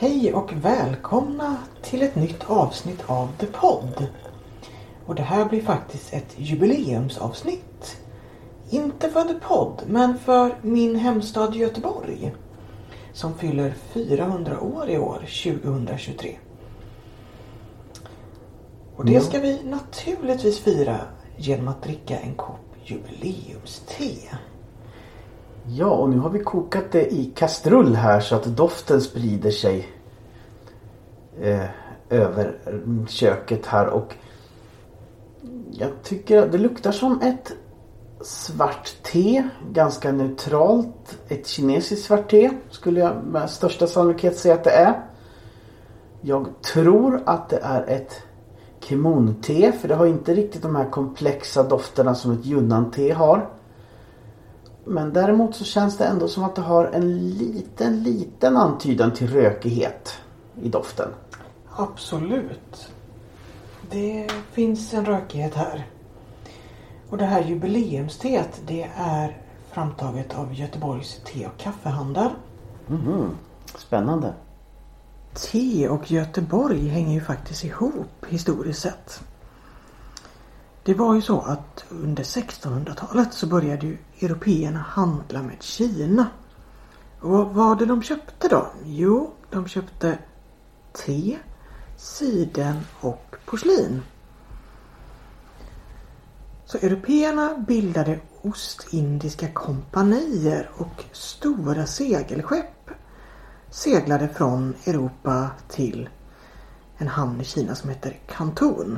Hej och välkomna till ett nytt avsnitt av The Pod. Och det här blir faktiskt ett jubileumsavsnitt. Inte för The Pod, men för min hemstad Göteborg. Som fyller 400 år i år, 2023. Och det ska vi naturligtvis fira genom att dricka en kopp jubileumste. Ja, och nu har vi kokat det i kastrull här så att doften sprider sig över köket här. Och jag tycker att det luktar som ett svart te, ganska neutralt. Ett kinesiskt svart te skulle jag med största sannolikhet säga att det är. Jag tror att det är ett kemoon-te, för det har inte riktigt de här komplexa dofterna som ett yunnan-te har. Men däremot så känns det ändå som att det har en liten antydan till rökighet i doften. Absolut. Det finns en rökighet här. Och det här jubileumsteet, det är framtaget av Göteborgs te- och kaffehandel. Spännande. Te och Göteborg hänger ju faktiskt ihop historiskt sett. Det var ju så att under 1600-talet så började ju européerna handla med Kina. Och vad var det de köpte då? Jo, de köpte te, siden och porslin. Så européerna bildade ostindiska kompanier och stora segelskepp seglade från Europa till en hamn i Kina som heter Kanton.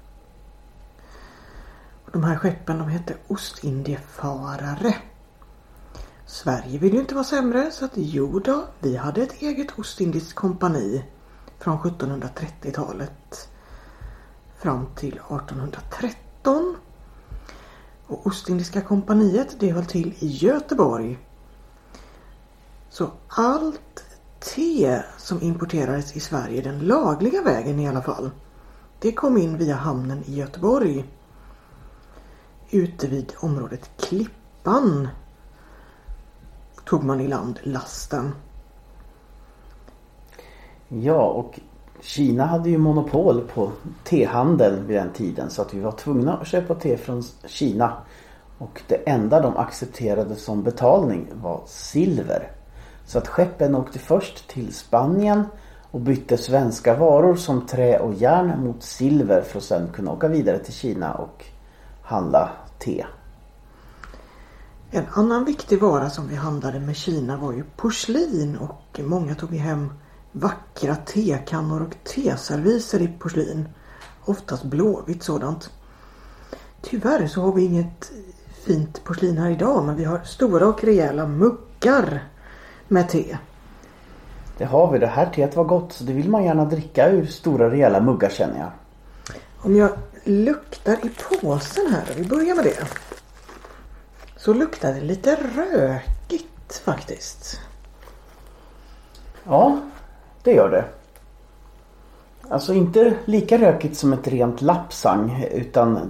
De här skeppen, de hette Ostindiefarare. Sverige ville ju inte vara sämre, så att vi hade ett eget ostindiskt kompani från 1730-talet fram till 1813. Och Ostindiska kompaniet, det höll till i Göteborg. Så allt te som importerades i Sverige den lagliga vägen i alla fall, det kom in via hamnen i Göteborg. Ute vid området Klippan tog man i land lasten. Ja, och Kina hade ju monopol på tehandeln vid den tiden, så att vi var tvungna att köpa te från Kina. Och det enda de accepterade som betalning var silver. Så att skeppen åkte först till Spanien och bytte svenska varor som trä och järn mot silver för att sedan kunna åka vidare till Kina och handla te. En annan viktig vara som vi handlade med Kina var ju porslin, och många tog hem vackra tekannor och teserviser i porslin. Oftast blåvitt sådant. Tyvärr så har vi inget fint porslin här idag, men vi har stora och rejäla muggar med te. Det har vi. Det här teet var gott, så det vill man gärna dricka ur stora rejäla muggar, känner jag. Om jag luktar i påsen här, vi börjar med det. Så luktar det lite rökigt faktiskt. Ja, det gör det. Alltså inte lika rökigt som ett rent lapsang, utan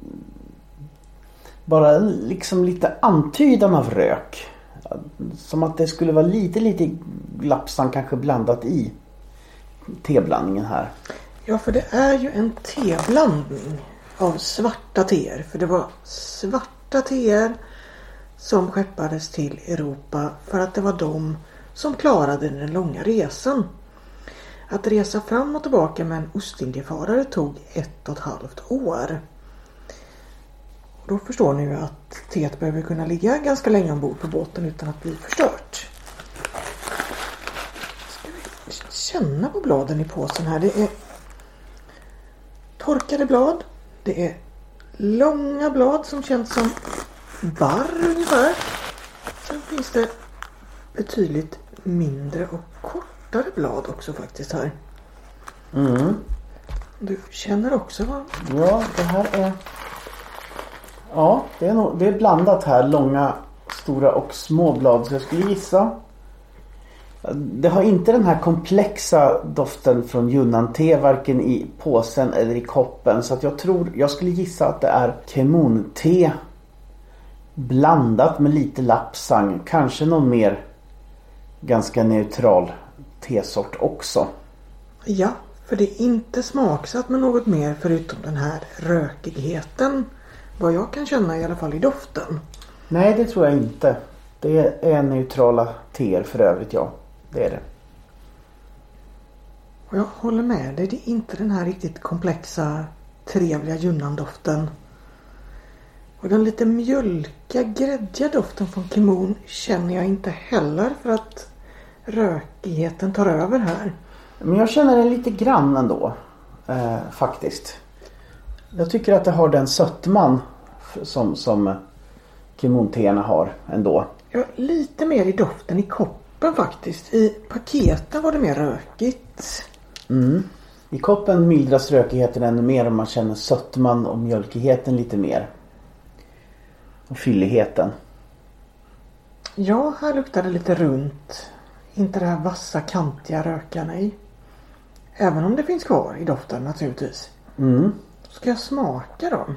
bara liksom lite antydan av rök. Som att det skulle vara lite lapsang kanske blandat i teblandningen här. Ja, för det är ju en teblandning av svarta teer. För det var svarta teer som skeppades till Europa för att det var de som klarade den långa resan. Att resa fram och tillbaka med en ostindiefarare tog 1,5 år. Och då förstår ni ju att teet behöver kunna ligga ganska länge ombord på båten utan att bli förstört. Ska vi känna på bladen i påsen här. Det är torkade blad. Det är långa blad som känns som barr ungefär. Sen finns det betydligt mindre och kortare blad också faktiskt här. Du känner också va? Ja, det här är... Ja, det är blandat här. Långa, stora och små blad. Så jag skulle gissa. Det har inte den här komplexa doften från yunnan-te, varken i påsen eller i koppen. Så att jag skulle gissa att det är kemoon-te blandat med lite lapsang. Kanske någon mer ganska neutral tesort också. Ja, för det är inte smaksatt med något mer förutom den här rökigheten. Vad jag kan känna i alla fall i doften. Nej, det tror jag inte. Det är neutrala teer för övrigt, ja. Det är det. Och jag håller med dig. Det är inte den här riktigt komplexa, trevliga Yunnan-doften. Och den lite mjölka, gräddiga doften från Kemoon känner jag inte heller för att rökigheten tar över här. Men jag känner den lite grann ändå. Faktiskt. Jag tycker att det har den sötman som Kemoon-teerna har ändå. Ja, lite mer i doften i koppen faktiskt. I paketen var det mer rökigt. I koppen mildras rökigheten ännu mer om man känner sötman och mjölkigheten lite mer. Och fylligheten. Ja, här luktar det lite runt. Inte det här vassa, kantiga rökarna i. Även om det finns kvar i doften naturligtvis. Ska jag smaka då?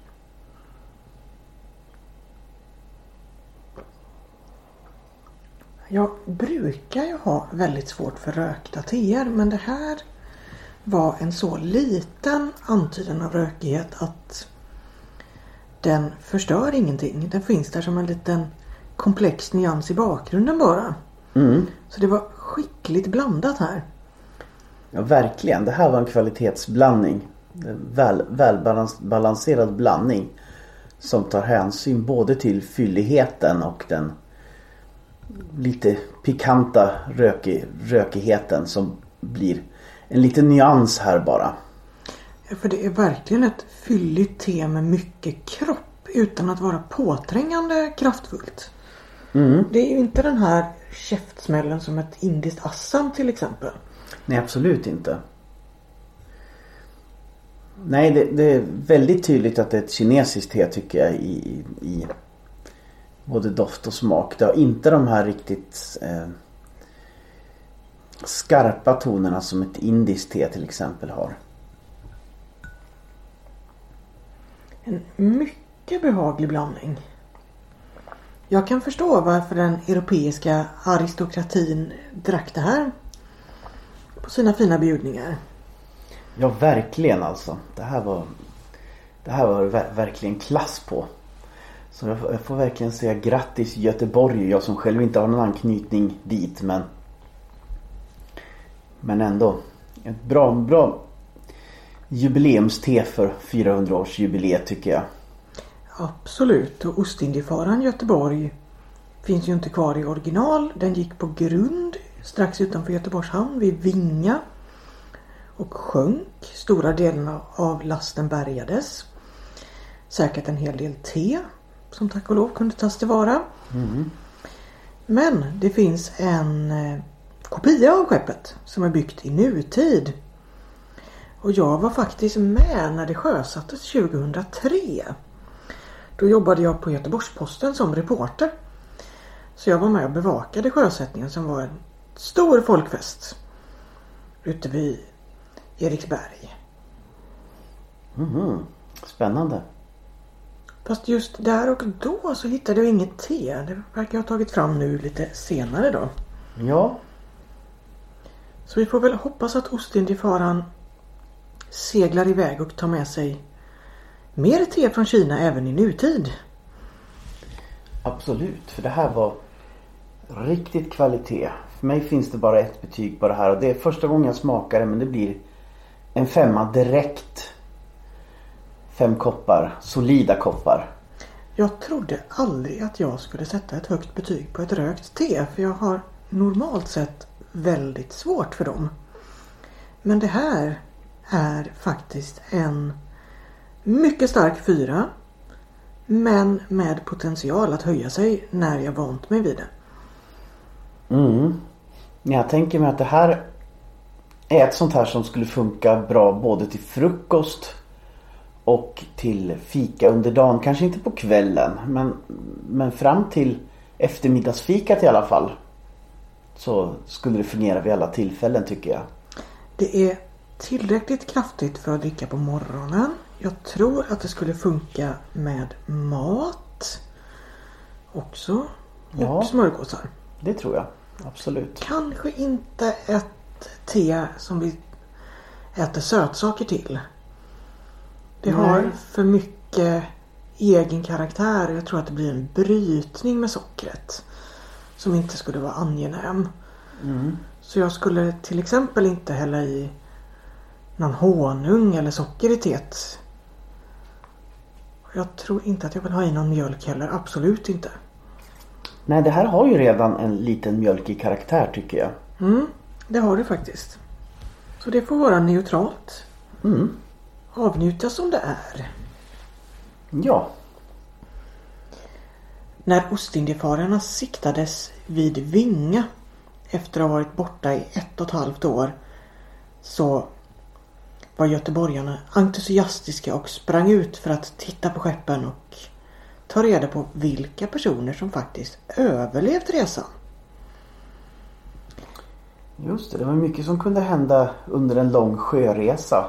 Jag brukar ju ha väldigt svårt för rökta teer, men det här var en så liten antydan av rökighet att den förstör ingenting. Den finns där som en liten komplex nyans i bakgrunden bara. Så det var skickligt blandat här. Ja, verkligen. Det här var en kvalitetsblandning. Välbalanserad blandning som tar hänsyn både till fylligheten och den lite pikanta rökigheten som blir en liten nyans här bara. Ja, för det är verkligen ett fylligt te med mycket kropp utan att vara påträngande kraftfullt. Det är ju inte den här käftsmällen som ett indiskt Assam till exempel. Nej, absolut inte. Nej, det är väldigt tydligt att det är ett kinesiskt te tycker jag i både doft och smak. Det har inte de här riktigt skarpa tonerna som ett indiskt te till exempel har. En mycket behaglig blandning. Jag kan förstå varför den europeiska aristokratin drack det här på sina fina bjudningar. Ja, verkligen alltså. Det här var verkligen klass på. Så jag får verkligen säga grattis Göteborg. Jag som själv inte har någon anknytning dit. Men ändå. Ett bra jubileumste för 400-årsjubileet tycker jag. Absolut. Och Ostindiefararen Göteborg finns ju inte kvar i original. Den gick på grund strax utanför Göteborgs hamn vid Vinga. Och sjönk. Stora delarna av lasten bärgades. Säkert en hel del te som tack och lov kunde tas tillvara. Men det finns en kopia av skeppet som är byggt i nutid. Och jag var faktiskt med när det sjösattes 2003. Då jobbade jag på Göteborgs-Posten som reporter. Så jag var med och bevakade sjösättningen som var en stor folkfest ute vid Eriksberg. Spännande. Fast just där och då så hittade jag inget te. Det verkar jag ha tagit fram nu lite senare då. Ja. Så vi får väl hoppas att Ostindiefararen seglar iväg och tar med sig mer te från Kina även i nutid. Absolut, för det här var riktigt kvalitet. För mig finns det bara ett betyg på det här. Och det är första gången jag smakar det, men det blir en 5 direkt. 5 koppar, solida koppar. Jag trodde aldrig att jag skulle sätta ett högt betyg på ett rökt te. För jag har normalt sett väldigt svårt för dem. Men det här är faktiskt en mycket stark 4. Men med potential att höja sig när jag vant mig vid det. Jag tänker mig att det här är ett sånt här som skulle funka bra både till frukost och till fika under dagen. Kanske inte på kvällen, men fram till eftermiddagsfikat i alla fall. Så skulle det fungera vid alla tillfällen tycker jag. Det är tillräckligt kraftigt för att dricka på morgonen. Jag tror att det skulle funka med mat också. Och smörgåsar. Det tror jag. Absolut. Kanske inte ett te som vi äter sötsaker till. Det har för mycket egen karaktär. Jag tror att det blir en brytning med sockret som inte skulle vara angenäm. Så jag skulle till exempel inte hälla i någon honung eller socker i teet. Jag tror inte att jag vill ha i någon mjölk heller. Absolut inte. Nej, det här har ju redan en liten mjölkig karaktär tycker jag. Det har det faktiskt. Så det får vara neutralt. Avnjuta som det är. Ja. När Ostindiefararna siktades vid Vinga efter att ha varit borta i 1,5 år så var göteborgarna entusiastiska och sprang ut för att titta på skeppen och ta reda på vilka personer som faktiskt överlevt resan. Just det var mycket som kunde hända under en lång sjöresa.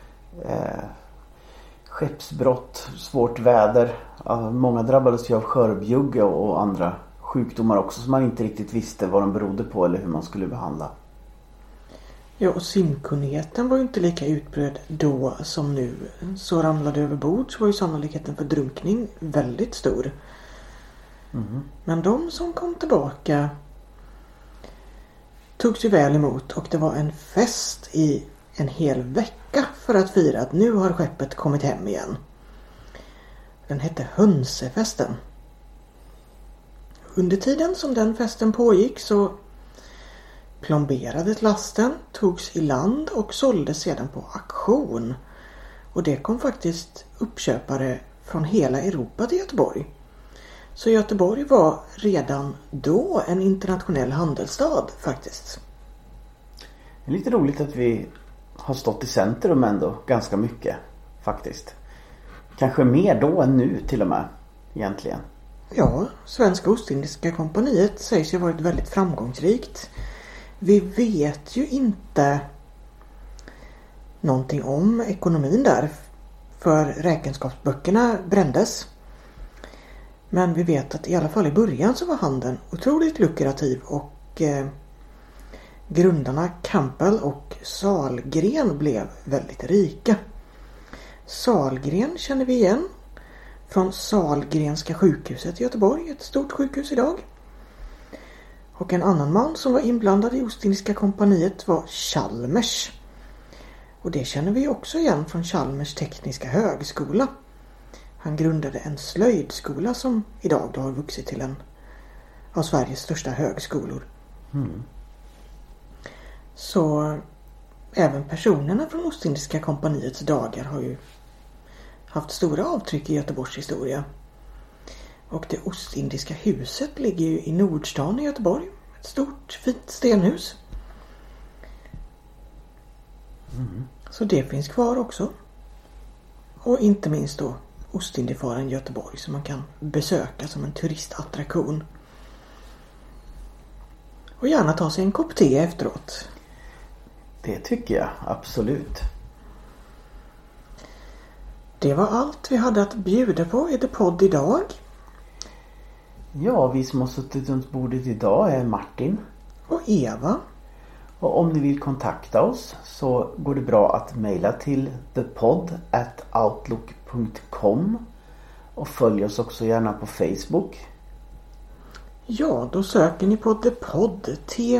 Skeppsbrott, svårt väder. Många drabbades ju av skörbjugge och andra sjukdomar också som man inte riktigt visste vad de berodde på eller hur man skulle behandla. Ja, och simkunnigheten var ju inte lika utbredd då som nu. Så ramlade över bord så var ju sannolikheten för drunkning väldigt stor. Men de som kom tillbaka togs ju väl emot och det var en fest i en hel vecka för att fira att nu har skeppet kommit hem igen. Den hette Hönsefesten. Under tiden som den festen pågick så plomberades lasten, togs i land och såldes sedan på auktion. Och det kom faktiskt uppköpare från hela Europa till Göteborg. Så Göteborg var redan då en internationell handelsstad faktiskt. Det är lite roligt att vi har stått i centrum ändå ganska mycket faktiskt. Kanske mer då än nu till och med egentligen. Ja, Svenska Ostindiska kompaniet sägs ju ha varit väldigt framgångsrikt. Vi vet ju inte någonting om ekonomin där för räkenskapsböckerna brändes. Men vi vet att i alla fall i början så var handeln otroligt lukrativ och grundarna Campbell och Sahlgren blev väldigt rika. Sahlgren känner vi igen från Sahlgrenska sjukhuset i Göteborg, ett stort sjukhus idag. Och en annan man som var inblandad i Ostindiska kompaniet var Chalmers. Och det känner vi också igen från Chalmers tekniska högskola. Han grundade en slöjdskola som idag då har vuxit till en av Sveriges största högskolor. Så även personerna från Ostindiska kompaniets dagar har ju haft stora avtryck i Göteborgs historia. Och det Ostindiska huset ligger ju i Nordstan i Göteborg. Ett stort fint stenhus. Så det finns kvar också. Och inte minst då Ostindiefaren Göteborg som man kan besöka som en turistattraktion. Och gärna ta sig en kopp te efteråt. Det tycker jag, absolut. Det var allt vi hade att bjuda på i The Podd idag. Ja, vi som har suttit runt bordet idag är Martin och Eva. Och om ni vill kontakta oss så går det bra att mejla till thepodd@outlook.com och följ oss också gärna på Facebook. Ja, då söker ni på The Podd,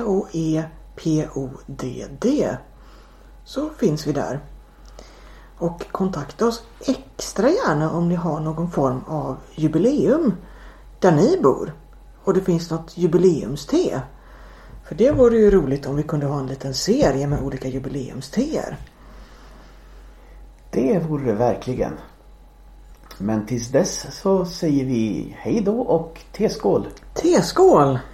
TOEPODD. Så finns vi där. Och kontakta oss extra gärna om ni har någon form av jubileum där ni bor. Och det finns något jubileumste. För det vore ju roligt om vi kunde ha en liten serie med olika jubileumsteer. Det vore det verkligen. Men tills dess så säger vi hej då och teskål. Teskål!